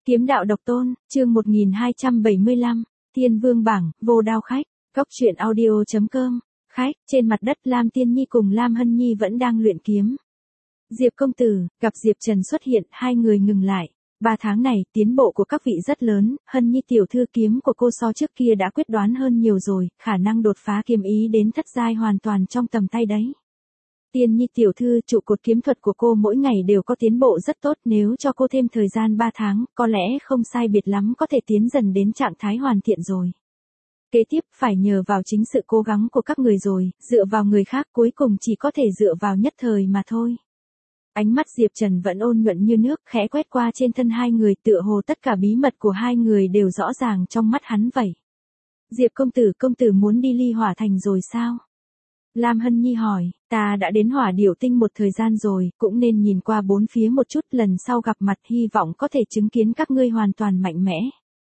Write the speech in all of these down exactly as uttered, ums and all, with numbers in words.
Kiếm đạo độc tôn, chương một nghìn hai trăm bảy mươi lăm, Thiên Vương bảng, vô đao khách, cốc truyện audio chấm com, khách, trên mặt đất Lam Tiên Nhi cùng Lam Hân Nhi vẫn đang luyện kiếm. Diệp công tử, gặp Diệp Trần xuất hiện, hai người ngừng lại. Ba tháng này, tiến bộ của các vị rất lớn, Hân Nhi tiểu thư kiếm của cô so trước kia đã quyết đoán hơn nhiều rồi, khả năng đột phá kiếm ý đến thất giai hoàn toàn trong tầm tay đấy. Tiên Nhi tiểu thư, trụ cột kiếm thuật của cô mỗi ngày đều có tiến bộ rất tốt, nếu cho cô thêm thời gian ba tháng, có lẽ không sai biệt lắm có thể tiến dần đến trạng thái hoàn thiện rồi. Kế tiếp, phải nhờ vào chính sự cố gắng của các người rồi, dựa vào người khác cuối cùng chỉ có thể dựa vào nhất thời mà thôi. Ánh mắt Diệp Trần vẫn ôn nhuận như nước, khẽ quét qua trên thân hai người, tựa hồ tất cả bí mật của hai người đều rõ ràng trong mắt hắn vậy. Diệp công tử, công tử muốn đi Ly Hỏa Thành rồi sao? Lam Hân Nhi hỏi, ta đã đến Hỏa Điểu Tinh một thời gian rồi, cũng nên nhìn qua bốn phía một chút, lần sau gặp mặt hy vọng có thể chứng kiến các ngươi hoàn toàn mạnh mẽ.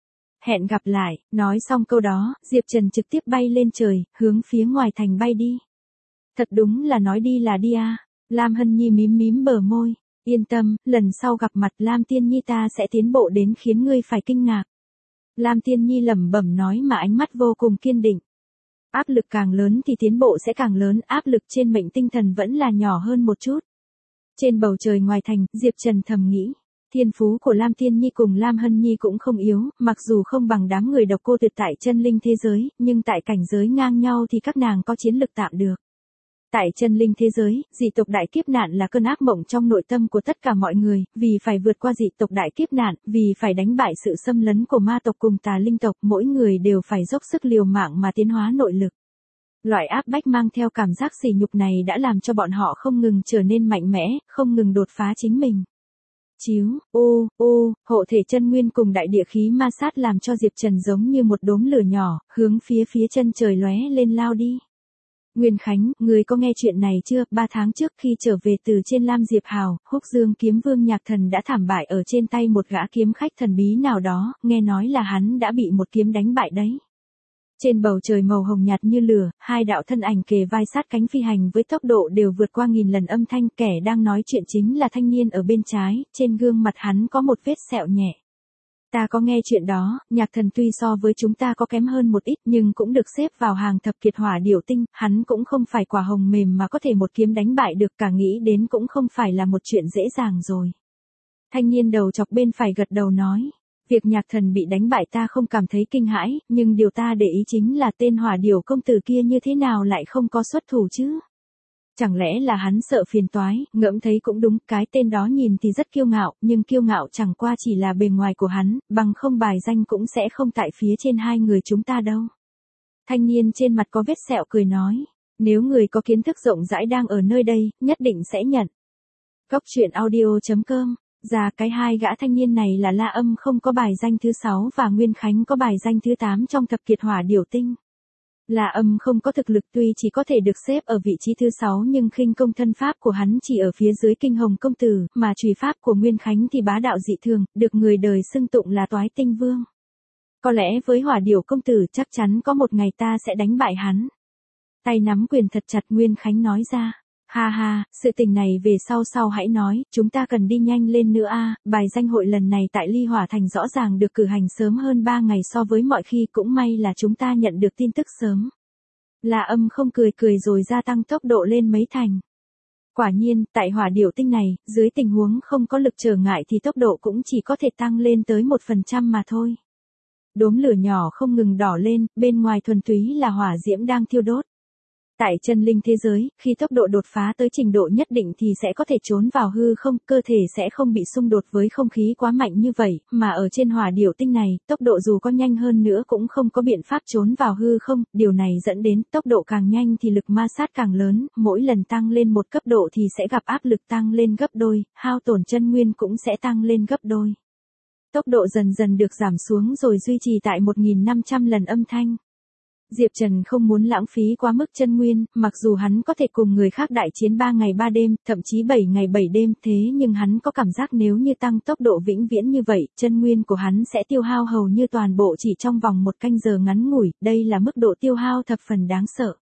Hẹn gặp lại, nói xong câu đó, Diệp Trần trực tiếp bay lên trời, hướng phía ngoài thành bay đi. Thật đúng là nói đi là đi à. Lam Hân Nhi mím mím bờ môi, yên tâm, lần sau gặp mặt Lam Tiên Nhi ta sẽ tiến bộ đến khiến ngươi phải kinh ngạc. Lam Tiên Nhi lẩm bẩm nói mà ánh mắt vô cùng kiên định. Áp lực càng lớn thì tiến bộ sẽ càng lớn, áp lực trên mệnh tinh thần vẫn là nhỏ hơn một chút. Trên bầu trời ngoài thành, Diệp Trần thầm nghĩ, thiên phú của Lam Tiên Nhi cùng Lam Hân Nhi cũng không yếu, mặc dù không bằng đám người độc cô tuyệt tại chân linh thế giới, nhưng tại cảnh giới ngang nhau thì các nàng có chiến lực tạm được. Tại chân linh thế giới, dị tộc đại kiếp nạn là cơn ác mộng trong nội tâm của tất cả mọi người, vì phải vượt qua dị tộc đại kiếp nạn, vì phải đánh bại sự xâm lấn của ma tộc cùng tà linh tộc, mỗi người đều phải dốc sức liều mạng mà tiến hóa nội lực. Loại áp bách mang theo cảm giác sỉ nhục này đã làm cho bọn họ không ngừng trở nên mạnh mẽ, không ngừng đột phá chính mình. Chiếu, ô, ô, hộ thể chân nguyên cùng đại địa khí ma sát làm cho Diệp Trần giống như một đốm lửa nhỏ, hướng phía phía chân trời lóe lên lao đi. Nguyên Khánh, người có nghe chuyện này chưa? Ba tháng trước khi trở về từ trên Lam Diệp Hào, Húc Dương kiếm vương Nhạc Thần đã thảm bại ở trên tay một gã kiếm khách thần bí nào đó, nghe nói là hắn đã bị một kiếm đánh bại đấy. Trên bầu trời màu hồng nhạt như lửa, hai đạo thân ảnh kề vai sát cánh phi hành với tốc độ đều vượt qua nghìn lần âm thanh, kẻ đang nói chuyện chính là thanh niên ở bên trái, trên gương mặt hắn có một vết sẹo nhẹ. Ta có nghe chuyện đó, Nhạc Thần tuy so với chúng ta có kém hơn một ít nhưng cũng được xếp vào hàng thập kiệt Hỏa Điểu Tinh, hắn cũng không phải quả hồng mềm mà có thể một kiếm đánh bại được, cả nghĩ đến cũng không phải là một chuyện dễ dàng rồi. Thanh niên đầu chọc bên phải gật đầu nói, việc Nhạc Thần bị đánh bại ta không cảm thấy kinh hãi, nhưng điều ta để ý chính là tên Hỏa Điểu công tử kia như thế nào lại không có xuất thủ chứ? Chẳng lẽ là hắn sợ phiền toái, ngẫm thấy cũng đúng, cái tên đó nhìn thì rất kiêu ngạo, nhưng kiêu ngạo chẳng qua chỉ là bề ngoài của hắn, bằng không bài danh cũng sẽ không tại phía trên hai người chúng ta đâu. Thanh niên trên mặt có vết sẹo cười nói, nếu người có kiến thức rộng rãi đang ở nơi đây, nhất định sẽ nhận. Cốc truyện audio chấm com, ra cái hai gã thanh niên này là La Âm không có bài danh thứ sáu và Nguyên Khánh có bài danh thứ tám trong thập kiệt Hỏa Điểu Tinh. La Âm không có thực lực tuy chỉ có thể được xếp ở vị trí thứ sáu nhưng khinh công thân pháp của hắn chỉ ở phía dưới Kinh Hồng công tử, mà chùy pháp của Nguyên Khánh thì bá đạo dị thường, được người đời xưng tụng là Toái Tinh Vương. Có lẽ với Hỏa Điểu công tử chắc chắn có một ngày ta sẽ đánh bại hắn. Tay nắm quyền thật chặt Nguyên Khánh nói ra. Ha ha, sự tình này về sau sau hãy nói, chúng ta cần đi nhanh lên nữa a. Bài danh hội lần này tại Ly Hỏa Thành rõ ràng được cử hành sớm hơn ba ngày so với mọi khi, cũng may là chúng ta nhận được tin tức sớm. La Âm không cười cười rồi gia tăng tốc độ lên mấy thành. Quả nhiên, tại Hỏa Điểu Tinh này, dưới tình huống không có lực trở ngại thì tốc độ cũng chỉ có thể tăng lên tới một phần trăm mà thôi. Đốm lửa nhỏ không ngừng đỏ lên, bên ngoài thuần túy là hỏa diễm đang thiêu đốt. Tại chân linh thế giới, khi tốc độ đột phá tới trình độ nhất định thì sẽ có thể trốn vào hư không, cơ thể sẽ không bị xung đột với không khí quá mạnh như vậy, mà ở trên Hỏa Điểu Tinh này, tốc độ dù có nhanh hơn nữa cũng không có biện pháp trốn vào hư không, điều này dẫn đến tốc độ càng nhanh thì lực ma sát càng lớn, mỗi lần tăng lên một cấp độ thì sẽ gặp áp lực tăng lên gấp đôi, hao tổn chân nguyên cũng sẽ tăng lên gấp đôi. Tốc độ dần dần được giảm xuống rồi duy trì tại một nghìn năm trăm lần âm thanh. Diệp Trần không muốn lãng phí quá mức chân nguyên, mặc dù hắn có thể cùng người khác đại chiến ba ngày ba đêm, thậm chí bảy ngày bảy đêm, thế nhưng hắn có cảm giác nếu như tăng tốc độ vĩnh viễn như vậy, chân nguyên của hắn sẽ tiêu hao hầu như toàn bộ chỉ trong vòng một canh giờ ngắn ngủi, đây là mức độ tiêu hao thập phần đáng sợ.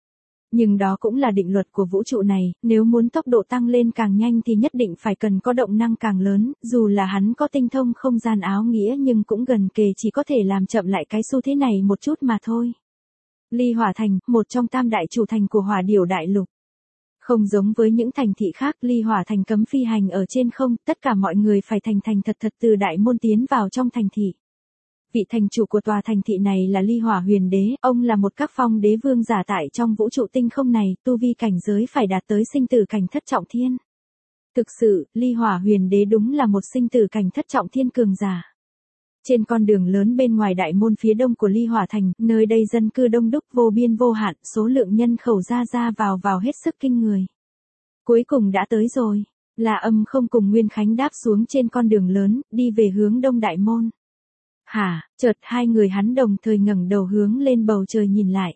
Nhưng đó cũng là định luật của vũ trụ này, nếu muốn tốc độ tăng lên càng nhanh thì nhất định phải cần có động năng càng lớn, dù là hắn có tinh thông không gian áo nghĩa nhưng cũng gần kề chỉ có thể làm chậm lại cái xu thế này một chút mà thôi. Ly Hỏa Thành, một trong tam đại chủ thành của Hỏa Điểu Đại Lục. Không giống với những thành thị khác, Ly Hỏa Thành cấm phi hành ở trên không, tất cả mọi người phải thành thành thật thật từ đại môn tiến vào trong thành thị. Vị thành chủ của tòa thành thị này là Ly Hỏa Huyền Đế, ông là một các phong đế vương giả tại trong vũ trụ tinh không này, tu vi cảnh giới phải đạt tới sinh tử cảnh thất trọng thiên. Thực sự, Ly Hỏa Huyền Đế đúng là một sinh tử cảnh thất trọng thiên cường giả. Trên con đường lớn bên ngoài đại môn phía đông của Ly Hỏa Thành, nơi đây dân cư đông đúc vô biên vô hạn, số lượng nhân khẩu ra ra vào vào hết sức kinh người. Cuối cùng đã tới rồi, La Âm không cùng Nguyên Khánh đáp xuống trên con đường lớn, đi về hướng đông đại môn. Hả, chợt hai người hắn đồng thời ngẩng đầu hướng lên bầu trời nhìn lại.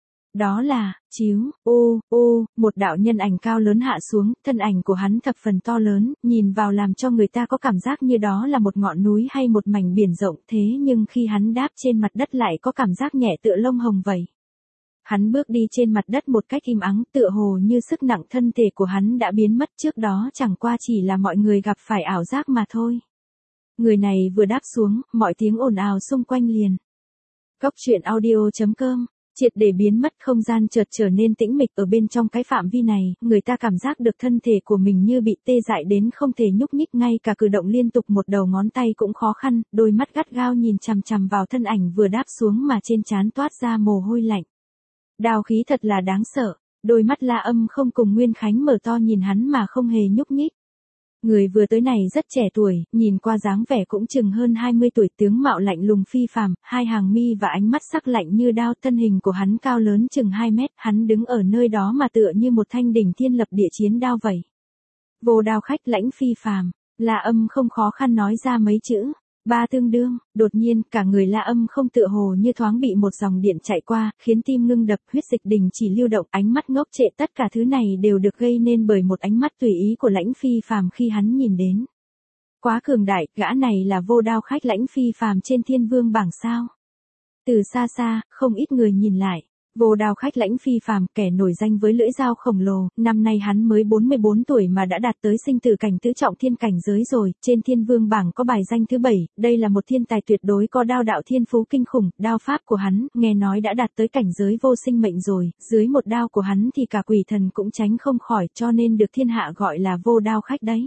Đó là, chiếu, ô, ô, một đạo nhân ảnh cao lớn hạ xuống, thân ảnh của hắn thập phần to lớn, nhìn vào làm cho người ta có cảm giác như đó là một ngọn núi hay một mảnh biển rộng, thế nhưng khi hắn đáp trên mặt đất lại có cảm giác nhẹ tựa lông hồng vậy. Hắn bước đi trên mặt đất một cách im ắng, tựa hồ như sức nặng thân thể của hắn đã biến mất, trước đó chẳng qua chỉ là mọi người gặp phải ảo giác mà thôi. Người này vừa đáp xuống, mọi tiếng ồn ào xung quanh liền. Cốc truyện audio chấm com, triệt để biến mất, không gian chợt trở nên tĩnh mịch. Ở bên trong cái phạm vi này, người ta cảm giác được thân thể của mình như bị tê dại đến không thể nhúc nhích, ngay cả cử động liên tục một đầu ngón tay cũng khó khăn, đôi mắt gắt gao nhìn chằm chằm vào thân ảnh vừa đáp xuống mà trên trán toát ra mồ hôi lạnh. Đao khí thật là đáng sợ, đôi mắt La Âm không cùng Nguyên Khánh mở to nhìn hắn mà không hề nhúc nhích. Người vừa tới này rất trẻ tuổi, nhìn qua dáng vẻ cũng chừng hơn hai mươi tuổi, tướng mạo lạnh lùng phi phàm, hai hàng mi và ánh mắt sắc lạnh như đao, thân hình của hắn cao lớn chừng hai mét, hắn đứng ở nơi đó mà tựa như một thanh đỉnh thiên lập địa chiến đao vậy. Vô Đao khách lãnh phi phàm, La Âm không khó khăn nói ra mấy chữ. Ba tương đương, đột nhiên, cả người La Âm không tựa hồ như thoáng bị một dòng điện chạy qua, khiến tim ngưng đập, huyết dịch đình chỉ lưu động, ánh mắt ngốc trệ, tất cả thứ này đều được gây nên bởi một ánh mắt tùy ý của lãnh phi phàm khi hắn nhìn đến. Quá cường đại, gã này là Vô Đao khách lãnh phi phàm trên thiên vương bảng sao. Từ xa xa, không ít người nhìn lại. Vô Đao khách lãnh phi phàm, kẻ nổi danh với lưỡi dao khổng lồ, năm nay hắn mới bốn mươi bốn tuổi mà đã đạt tới sinh tử cảnh tứ trọng thiên cảnh giới rồi, trên thiên vương bảng có bài danh thứ bảy, đây là một thiên tài tuyệt đối có đao đạo thiên phú kinh khủng, đao pháp của hắn, nghe nói đã đạt tới cảnh giới vô sinh mệnh rồi, dưới một đao của hắn thì cả quỷ thần cũng tránh không khỏi, cho nên được thiên hạ gọi là Vô Đao khách đấy.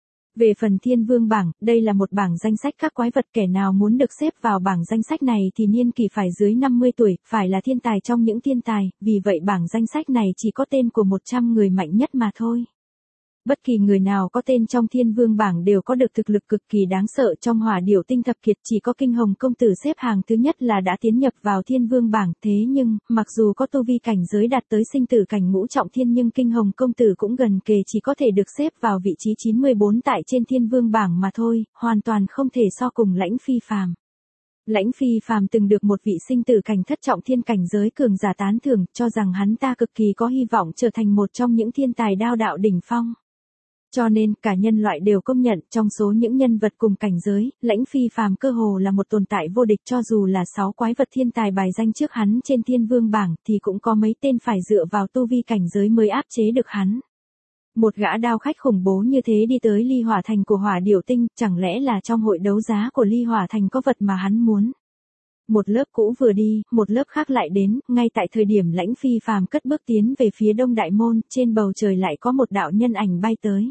Về phần thiên vương bảng, đây là một bảng danh sách các quái vật, kẻ nào muốn được xếp vào bảng danh sách này thì niên kỷ phải dưới năm mươi tuổi, phải là thiên tài trong những thiên tài, vì vậy bảng danh sách này chỉ có tên của một trăm người mạnh nhất mà thôi. Bất kỳ người nào có tên trong thiên vương bảng đều có được thực lực cực kỳ đáng sợ, trong Hỏa Điểu tinh thập kiệt chỉ có Kinh Hồng công tử xếp hàng thứ nhất là đã tiến nhập vào thiên vương bảng, thế nhưng, mặc dù có tu vi cảnh giới đạt tới sinh tử cảnh ngũ trọng thiên nhưng Kinh Hồng công tử cũng gần kề chỉ có thể được xếp vào vị trí chín mươi bốn tại trên thiên vương bảng mà thôi, hoàn toàn không thể so cùng lãnh phi phàm. Lãnh phi phàm từng được một vị sinh tử cảnh thất trọng thiên cảnh giới cường giả tán thưởng, cho rằng hắn ta cực kỳ có hy vọng trở thành một trong những thiên tài đao đạo đỉnh phong. Cho nên, cả nhân loại đều công nhận, trong số những nhân vật cùng cảnh giới, lãnh phi phàm cơ hồ là một tồn tại vô địch, cho dù là sáu quái vật thiên tài bài danh trước hắn trên thiên vương bảng, thì cũng có mấy tên phải dựa vào tu vi cảnh giới mới áp chế được hắn. Một gã đao khách khủng bố như thế đi tới Ly Hỏa Thành của Hỏa Điểu Tinh, chẳng lẽ là trong hội đấu giá của Ly Hỏa Thành có vật mà hắn muốn. Một lớp cũ vừa đi, một lớp khác lại đến, ngay tại thời điểm lãnh phi phàm cất bước tiến về phía đông đại môn, trên bầu trời lại có một đạo nhân ảnh bay tới.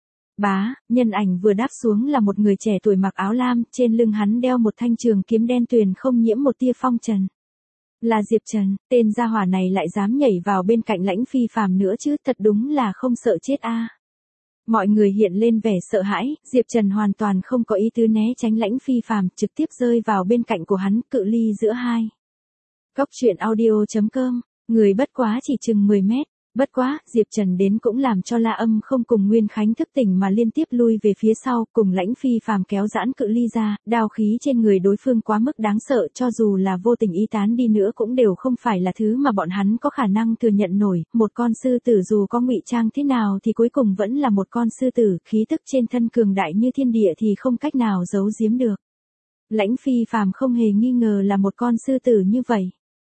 Bá, nhân ảnh vừa đáp xuống là một người trẻ tuổi mặc áo lam, trên lưng hắn đeo một thanh trường kiếm đen tuyền không nhiễm một tia phong trần. Là Diệp Trần, tên gia hỏa này lại dám nhảy vào bên cạnh lãnh phi phàm nữa chứ, thật đúng là không sợ chết a. À. Mọi người hiện lên vẻ sợ hãi, Diệp Trần hoàn toàn không có ý tứ né tránh lãnh phi phàm, trực tiếp rơi vào bên cạnh của hắn, cự ly giữa hai. Cốc truyện audio chấm com, người bất quá chỉ chừng mười mét. Bất quá, Diệp Trần đến cũng làm cho La Âm không cùng Nguyên Khánh thức tỉnh mà liên tiếp lui về phía sau, cùng lãnh phi phàm kéo giãn cự ly ra, đao khí trên người đối phương quá mức đáng sợ, cho dù là vô tình ý tán đi nữa cũng đều không phải là thứ mà bọn hắn có khả năng thừa nhận nổi, một con sư tử dù có ngụy trang thế nào thì cuối cùng vẫn là một con sư tử, khí tức trên thân cường đại như thiên địa thì không cách nào giấu giếm được. Lãnh phi phàm không hề nghi ngờ là một con sư tử như vậy.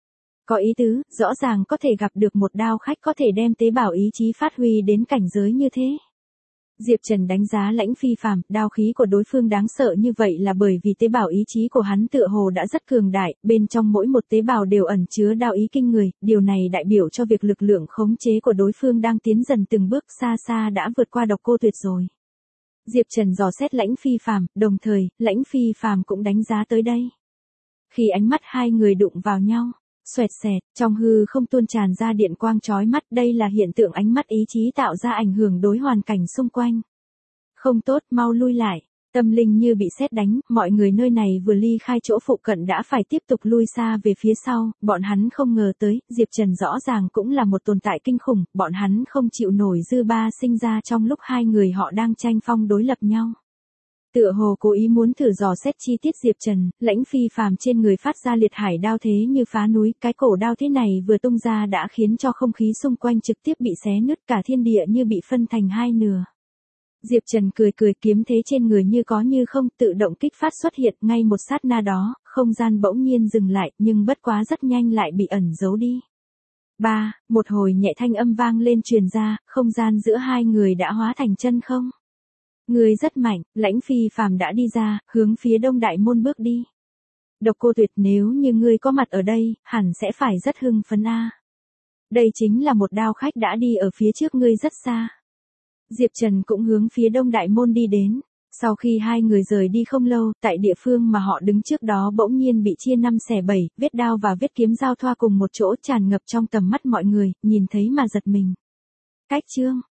Có ý tứ, rõ ràng có thể gặp được một đao khách có thể đem tế bào ý chí phát huy đến cảnh giới như thế. Diệp Trần đánh giá Lãnh Phi Phàm, đao khí của đối phương đáng sợ như vậy là bởi vì tế bào ý chí của hắn tựa hồ đã rất cường đại, bên trong mỗi một tế bào đều ẩn chứa đao ý kinh người, điều này đại biểu cho việc lực lượng khống chế của đối phương đang tiến dần từng bước xa xa đã vượt qua Độc Cô Tuyệt rồi. Diệp Trần dò xét Lãnh Phi Phàm, đồng thời, Lãnh Phi Phàm cũng đánh giá tới đây. Khi ánh mắt hai người đụng vào nhau, xoẹt xẹt, trong hư không tuôn tràn ra điện quang chói mắt, đây là hiện tượng ánh mắt ý chí tạo ra ảnh hưởng đối hoàn cảnh xung quanh. Không tốt, mau lui lại. Tâm linh như bị sét đánh, mọi người nơi này vừa ly khai chỗ phụ cận đã phải tiếp tục lui xa về phía sau, bọn hắn không ngờ tới, Diệp Trần rõ ràng cũng là một tồn tại kinh khủng, bọn hắn không chịu nổi dư ba sinh ra trong lúc hai người họ đang tranh phong đối lập nhau. Tựa hồ cố ý muốn thử dò xét chi tiết Diệp Trần, Lãnh Phi Phàm trên người phát ra liệt hải đao thế như phá núi, cái cổ đao thế này vừa tung ra đã khiến cho không khí xung quanh trực tiếp bị xé nứt, cả thiên địa như bị phân thành hai nửa. Diệp Trần cười cười, kiếm thế trên người như có như không tự động kích phát xuất hiện, ngay một sát na đó, không gian bỗng nhiên dừng lại, nhưng bất quá rất nhanh lại bị ẩn giấu đi. Ba, một hồi nhẹ thanh âm vang lên truyền ra, không gian giữa hai người đã hóa thành chân không. Người rất mạnh, Lãnh Phi Phàm đã đi ra, hướng phía Đông Đại Môn bước đi. Độc Cô Tuyệt, nếu như ngươi có mặt ở đây, hẳn sẽ phải rất hưng phấn a. Đây chính là một đao khách đã đi ở phía trước ngươi rất xa. Diệp Trần cũng hướng phía Đông Đại Môn đi đến. Sau khi hai người rời đi không lâu, tại địa phương mà họ đứng trước đó bỗng nhiên bị chia năm xẻ bảy, vết đao và vết kiếm giao thoa cùng một chỗ tràn ngập trong tầm mắt mọi người, nhìn thấy mà giật mình. Cách chương